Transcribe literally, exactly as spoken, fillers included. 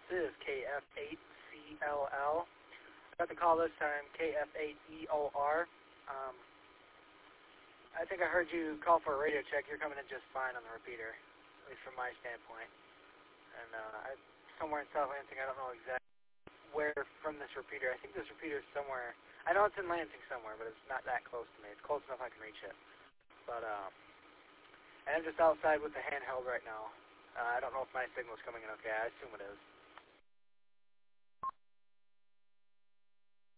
is K F eight C L L. Got the call this time, K F eight E O R. Um, I think I heard you call for a radio check. You're coming in just fine on the repeater, at least from my standpoint. And uh, I, somewhere in South Lansing, I don't know exactly where from this repeater. I think this repeater is somewhere. I know it's in Lansing somewhere, but it's not that close to me. It's close enough I can reach it. But um, and I'm just outside with the handheld right now. Uh, I don't know if my signal's coming in okay. I assume it is.